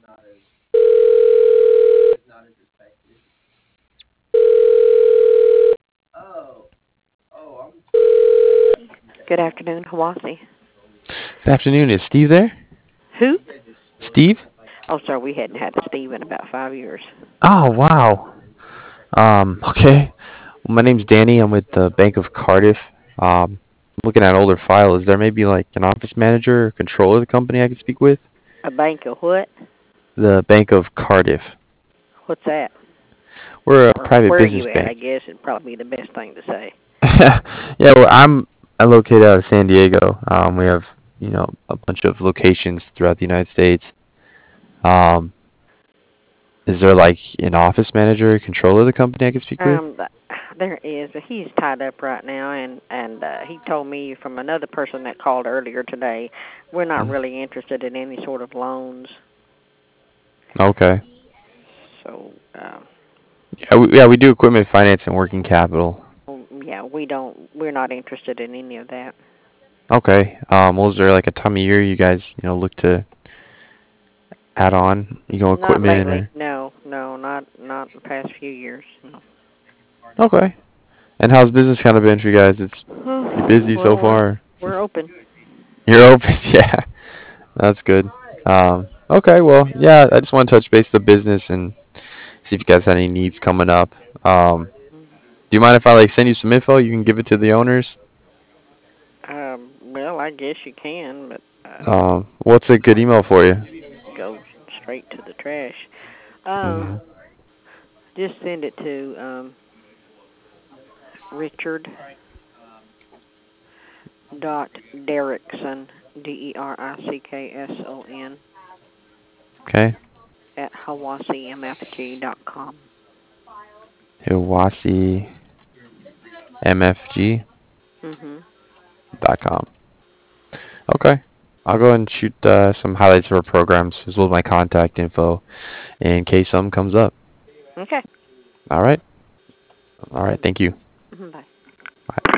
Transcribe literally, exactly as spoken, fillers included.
Good afternoon, Hawassi. Good afternoon. Is Steve there? Who? Steve? Oh, sorry, we hadn't had a Steve in about five years. Oh, wow. Um, okay. Well, my name's Danny. I'm with the Bank of Cardiff. Um, looking at an older file. Is there maybe like an office manager or controller of the company I could speak with? A bank of what? The Bank of Cardiff. What's that? We're a Or private where are business you at? I bank. guess it'd probably be the best thing to say. Yeah, well, I'm I located out of San Diego. Um, we have, you know, a bunch of locations throughout the United States. Um, is there like an office manager or controller of the company I could speak with? Um, there is, but he's tied up right now, and and uh, he told me from another person that called earlier today, we're not Mm. really interested in any sort of loans. Okay. So, uh, Yeah, we, yeah, we do equipment finance and working capital. yeah, we don't, we're not interested in any of that. Okay. Um, well, is there like a time of year you guys, you know, look to add on, you know, Not equipment lately. or? No, no, not not the past few years. No. Okay. And how's business kind of been for you guys? It's pretty busy so Well, we're far. we're open. You're open, yeah. That's good. Um, okay, well, yeah, I just want to touch base the business and see if you guys had any needs coming up. Um, do you mind if I like send you some info? You can give it to the owners. Um, well, I guess you can, but uh, Um, what's a good email for you? go straight to the trash. Um, Mm-hmm. just send it to um, Richard dot Derrickson, D E R I C K S O N, Okay. at Hawassi M F G dot com. Hiwashi M F G Mhm. dot com. Okay. I'll go ahead and shoot uh, some highlights of our programs as well as my contact info in case something comes up. Okay. All right. All right. Thank you. Mhm, bye. Bye.